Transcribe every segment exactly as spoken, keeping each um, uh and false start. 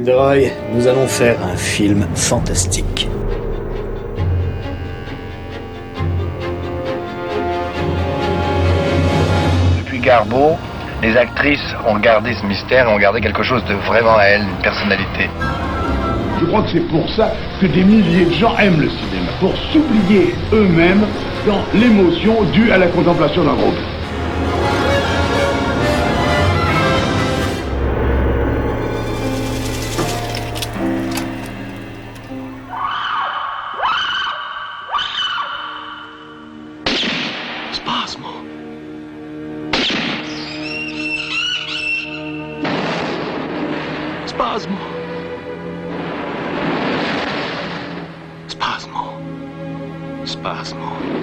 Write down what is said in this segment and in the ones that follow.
Gilderoy, nous allons faire un film fantastique. Depuis Garbo, les actrices ont gardé ce mystère et ont gardé quelque chose de vraiment à elles, une personnalité. Je crois que c'est pour ça que des milliers de gens aiment le cinéma, pour s'oublier eux-mêmes dans l'émotion due à la contemplation d'un groupe. Spasmo. Spasmo. Spasmo. Spasmo.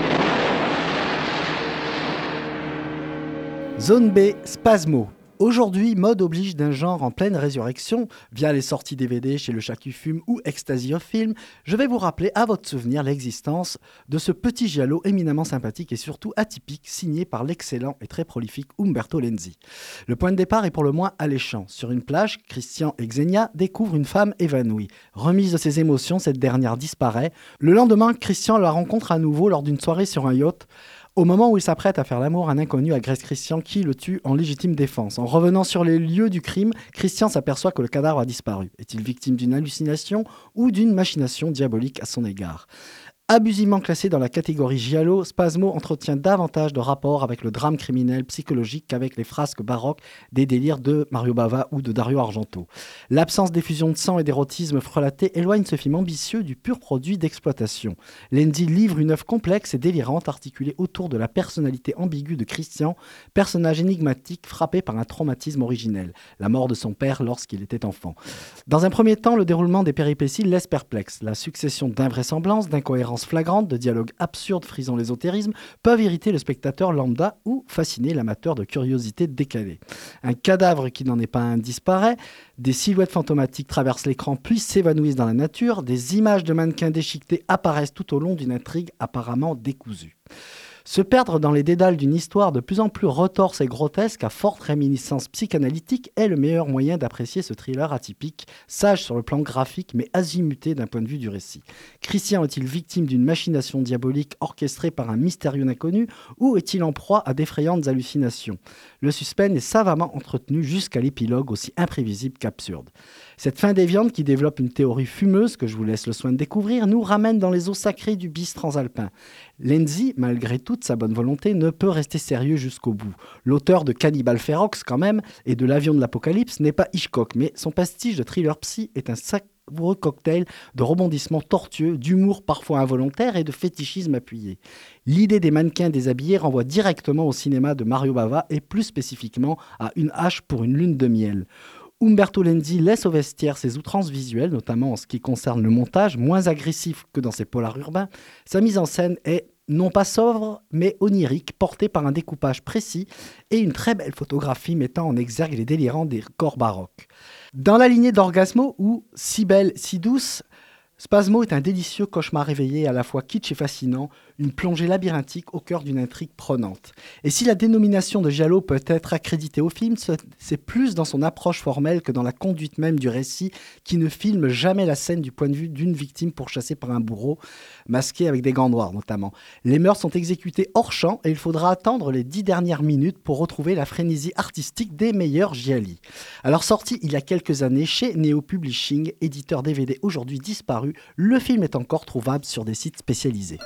Zone B, Spasmo. Aujourd'hui, mode oblige d'un genre en pleine résurrection, via les sorties D V D chez Le Chat qui fume ou Ecstasy of Film, je vais vous rappeler à votre souvenir l'existence de ce petit giallo éminemment sympathique et surtout atypique, signé par l'excellent et très prolifique Umberto Lenzi. Le point de départ est pour le moins alléchant. Sur une plage, Christian et Xenia découvrent une femme évanouie. Remise de ses émotions, cette dernière disparaît. Le lendemain, Christian la rencontre à nouveau lors d'une soirée sur un yacht. Au moment où il s'apprête à faire l'amour, un inconnu agresse Christian qui le tue en légitime défense. En revenant sur les lieux du crime, Christian s'aperçoit que le cadavre a disparu. Est-il victime d'une hallucination ou d'une machination diabolique à son égard ? Abusivement classé dans la catégorie giallo, Spasmo entretient davantage de rapport avec le drame criminel psychologique qu'avec les frasques baroques des délires de Mario Bava ou de Dario Argento. L'absence d'effusion de sang et d'érotisme frelaté éloigne ce film ambitieux du pur produit d'exploitation. Lenzi livre une œuvre complexe et délirante articulée autour de la personnalité ambiguë de Christian, personnage énigmatique frappé par un traumatisme originel, la mort de son père lorsqu'il était enfant. Dans un premier temps, le déroulement des péripéties laisse perplexe. La succession d'invraisemblances, d'incohérences flagrantes, de dialogues absurdes frisant l'ésotérisme peuvent irriter le spectateur lambda ou fasciner l'amateur de curiosité décalée. Un cadavre qui n'en est pas un disparaît, des silhouettes fantomatiques traversent l'écran puis s'évanouissent dans la nature, des images de mannequins déchiquetés apparaissent tout au long d'une intrigue apparemment décousue. Se perdre dans les dédales d'une histoire de plus en plus retorse et grotesque à forte réminiscence psychanalytique est le meilleur moyen d'apprécier ce thriller atypique, sage sur le plan graphique mais azimuté d'un point de vue du récit. Christian est-il victime d'une machination diabolique orchestrée par un mystérieux inconnu ou est-il en proie à d'effrayantes hallucinations ? Le suspense est savamment entretenu jusqu'à l'épilogue aussi imprévisible qu'absurde. Cette fin déviante qui développe une théorie fumeuse que je vous laisse le soin de découvrir nous ramène dans les eaux sacrées du bis transalpin. Lenzi, malgré toute sa bonne volonté, ne peut rester sérieux jusqu'au bout. L'auteur de Cannibal Ferox, quand même, et de L'Avion de l'Apocalypse n'est pas Hitchcock, mais son pastiche de thriller psy est un savoureux cocktail de rebondissements tortueux, d'humour parfois involontaire et de fétichisme appuyé. L'idée des mannequins déshabillés renvoie directement au cinéma de Mario Bava et plus spécifiquement à Une hache pour une lune de miel. Umberto Lenzi laisse au vestiaire ses outrances visuelles, notamment en ce qui concerne le montage, moins agressif que dans ses polars urbains. Sa mise en scène est non pas sobre, mais onirique, portée par un découpage précis et une très belle photographie mettant en exergue les délirants des corps baroques. Dans la lignée d'Orgasmo, ou Si belle, si douce, Spasmo est un délicieux cauchemar réveillé à la fois kitsch et fascinant, une plongée labyrinthique au cœur d'une intrigue prenante. Et si la dénomination de giallo peut être accréditée au film, c'est plus dans son approche formelle que dans la conduite même du récit qui ne filme jamais la scène du point de vue d'une victime pourchassée par un bourreau, masqué avec des gants noirs notamment. Les meurtres sont exécutés hors champ et il faudra attendre les dix dernières minutes pour retrouver la frénésie artistique des meilleurs gialli. Alors sorti il y a quelques années chez Neo Publishing, éditeur D V D aujourd'hui disparu, le film est encore trouvable sur des sites spécialisés.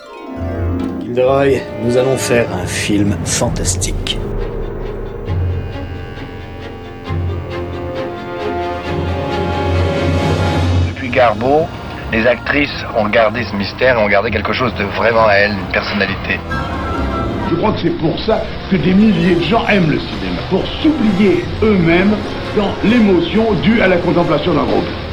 Gilderoy, nous allons faire un film fantastique. Depuis Garbo, les actrices ont gardé ce mystère et ont gardé quelque chose de vraiment à elles, une personnalité. Je crois que c'est pour ça que des milliers de gens aiment le cinéma, pour s'oublier eux-mêmes dans l'émotion due à la contemplation d'un groupe.